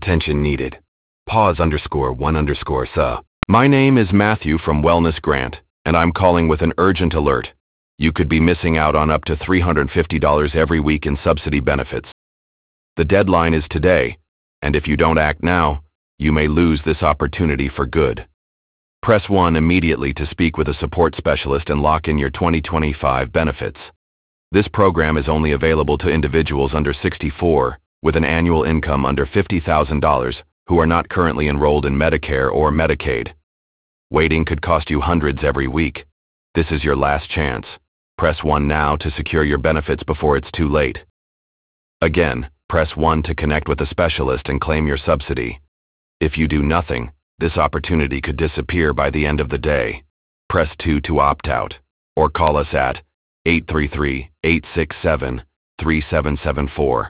Attention needed. Pause_1_sir. My name is Matthew from Wellness Grant, and I'm calling with an urgent alert. You could be missing out on up to $350 every week in subsidy benefits. The deadline is today, and if you don't act now, you may lose this opportunity for good. Press 1 immediately to speak with a support specialist and lock in your 2025 benefits. This program is only available to individuals under 64 with an annual income under $50,000 who are not currently enrolled in Medicare or Medicaid. Waiting could cost you hundreds every week. This is your last chance. Press 1 now to secure your benefits before it's too late. Again, press 1 to connect with a specialist and claim your subsidy. If you do nothing, this opportunity could disappear by the end of the day. Press 2 to opt out, or call us at 833-867-3774.